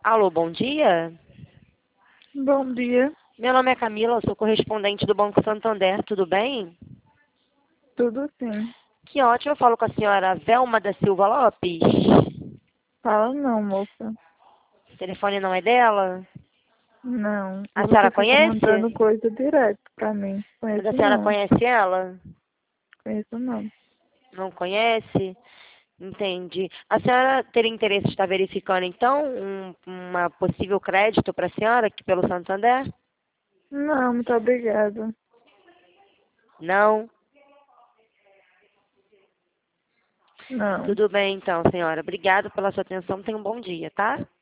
Alô, bom dia. Bom dia, Meu nome é Camila, eu sou correspondente do Banco Santander, tudo bem? tudo sim. Que ótimo, eu falo com a senhora Velma da Silva Lopes. Fala não, moça. O telefone não é dela? Não, A senhora você fica conhece? mandando coisa direto pra mim. Mas a Conheço senhora não, conhece ela? conheço não. Não conhece? Entendi. A senhora teria interesse em estar verificando, então, uma possível crédito para a senhora aqui pelo Santander? Não, muito obrigada. Não? Não. Tudo bem, então, senhora. Obrigada pela sua atenção. Tenha um bom dia, tá?